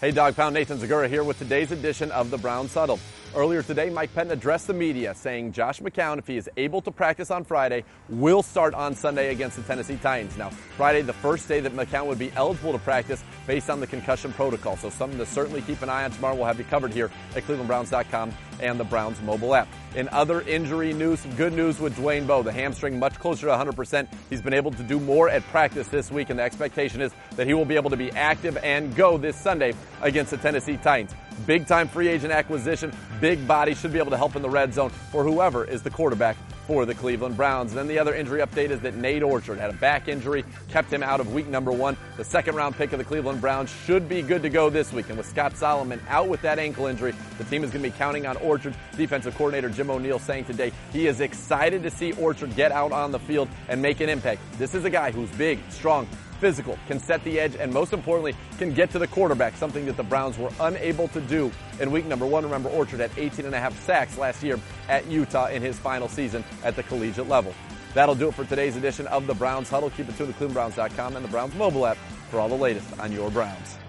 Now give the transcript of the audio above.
Hey, Dog Pound, Nathan Zagura here with today's edition of the Browns Huddle. Earlier today, Mike Pettine addressed the media saying Josh McCown, if he is able to practice on Friday, will start on Sunday against the Tennessee Titans. Now, Friday, the first day that McCown would be eligible to practice based on the concussion protocol. So something to certainly keep an eye on tomorrow. We'll have you covered here at clevelandbrowns.com and the Browns mobile app. In other injury news, some good news with Dwayne Bowe. The hamstring much closer to 100%. He's been able to do more at practice this week, and the expectation is that he will be able to be active and go this Sunday against the Tennessee Titans. Big-time free agent acquisition, big body, should be able to help in the red zone for whoever is the quarterback for the Cleveland Browns. And then the other injury update is that Nate Orchard had a back injury, kept him out of week number 1. The second-round pick of the Cleveland Browns should be good to go this week. And with Scott Solomon out with that ankle injury, the team is going to be counting on Orchard. Defensive coordinator Jim O'Neill saying today he is excited to see Orchard get out on the field and make an impact. This is a guy who's big, strong, physical, can set the edge, and most importantly, can get to the quarterback, something that the Browns were unable to do in week number 1. Remember, Orchard had 18.5 sacks last year at Utah in his final season at the collegiate level. That'll do it for today's edition of the Browns Huddle. Keep it tuned to clevelandbrowns.com and the Browns mobile app for all the latest on your Browns.